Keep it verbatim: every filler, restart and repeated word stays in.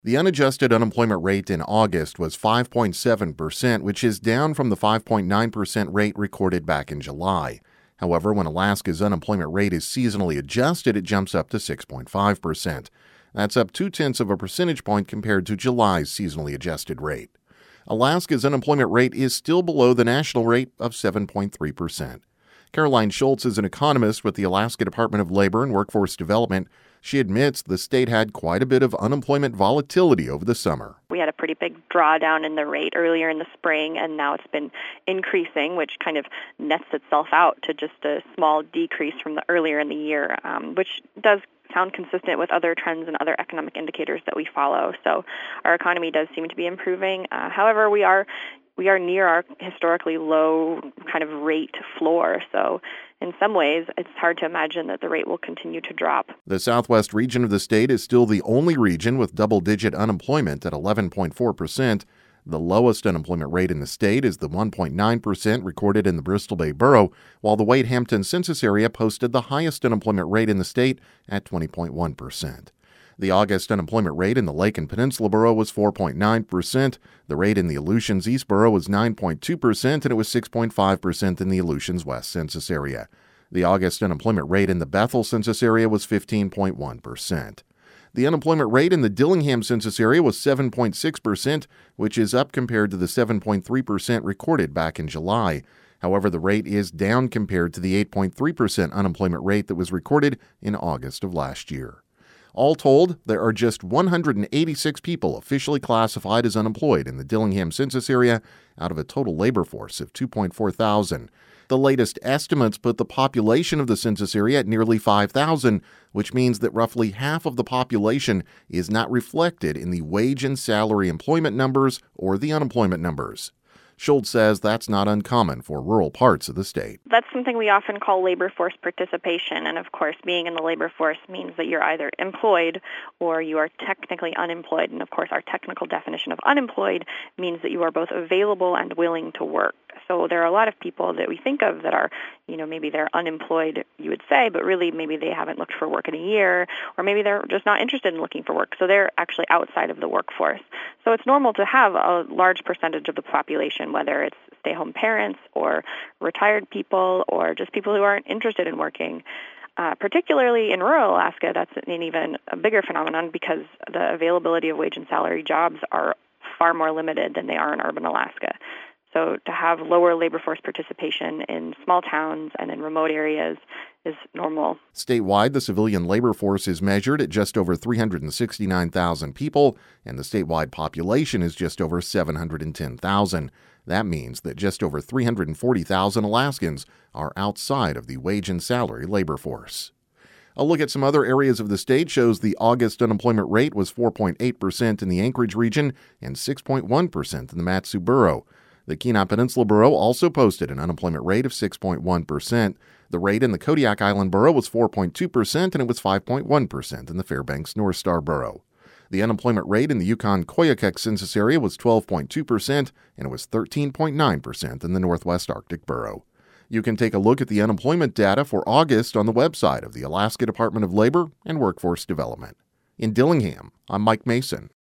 The unadjusted unemployment rate in August was five point seven percent, which is down from the five point nine percent rate recorded back in July. However, when Alaska's unemployment rate is seasonally adjusted, it jumps up to six point five percent. That's up two-tenths of a percentage point compared to July's seasonally adjusted rate. Alaska's unemployment rate is still below the national rate of seven point three percent. Caroline Schultz is an economist with the Alaska Department of Labor and Workforce Development. She admits the state had quite a bit of unemployment volatility over the summer. We had a pretty big drawdown in the rate earlier in the spring, and now it's been increasing, which kind of nets itself out to just a small decrease from the earlier in the year, um, which does sound consistent with other trends and other economic indicators that we follow. So our economy does seem to be improving. Uh, however, we are we are near our historically low kind of rate floor. So in some ways, it's hard to imagine that the rate will continue to drop. The southwest region of the state is still the only region with double-digit unemployment at eleven point four percent. The lowest unemployment rate in the state is the one point nine percent recorded in the Bristol Bay Borough, while the Wade-Hampton census area posted the highest unemployment rate in the state at twenty point one percent. The August unemployment rate in the Lake and Peninsula Borough was four point nine percent. The rate in the Aleutians East Borough was nine point two percent, and it was six point five percent in the Aleutians West census area. The August unemployment rate in the Bethel census area was fifteen point one percent. The unemployment rate in the Dillingham census area was seven point six percent, which is up compared to the seven point three percent recorded back in July. However, the rate is down compared to the eight point three percent unemployment rate that was recorded in August of last year. All told, there are just one hundred eighty-six people officially classified as unemployed in the Dillingham census area out of a total labor force of two point four thousand. The latest estimates put the population of the census area at nearly five thousand, which means that roughly half of the population is not reflected in the wage and salary employment numbers or the unemployment numbers. Schultz says that's not uncommon for rural parts of the state. That's something we often call labor force participation. And of course, being in the labor force means that you're either employed or you are technically unemployed. And of course, our technical definition of unemployed means that you are both available and willing to work. So there are a lot of people that we think of that are, you know, maybe they're unemployed, you would say, but really maybe they haven't looked for work in a year, or maybe they're just not interested in looking for work. So they're actually outside of the workforce. So it's normal to have a large percentage of the population, whether it's stay-home parents or retired people or just people who aren't interested in working. Uh, particularly in rural Alaska, that's an even a bigger phenomenon because the availability of wage and salary jobs are far more limited than they are in urban Alaska. So to have lower labor force participation in small towns and in remote areas is normal. Statewide, the civilian labor force is measured at just over three hundred sixty-nine thousand people, and the statewide population is just over seven hundred ten thousand. That means that just over three hundred forty thousand Alaskans are outside of the wage and salary labor force. A look at some other areas of the state shows the August unemployment rate was four point eight percent in the Anchorage region and six point one percent in the Mat-Su Borough. The Kenai Peninsula Borough also posted an unemployment rate of six point one percent. The rate in the Kodiak Island Borough was four point two percent, and it was five point one percent in the Fairbanks North Star Borough. The unemployment rate in the Yukon-Koyukuk census area was twelve point two percent, and it was thirteen point nine percent in the Northwest Arctic Borough. You can take a look at the unemployment data for August on the website of the Alaska Department of Labor and Workforce Development. In Dillingham, I'm Mike Mason.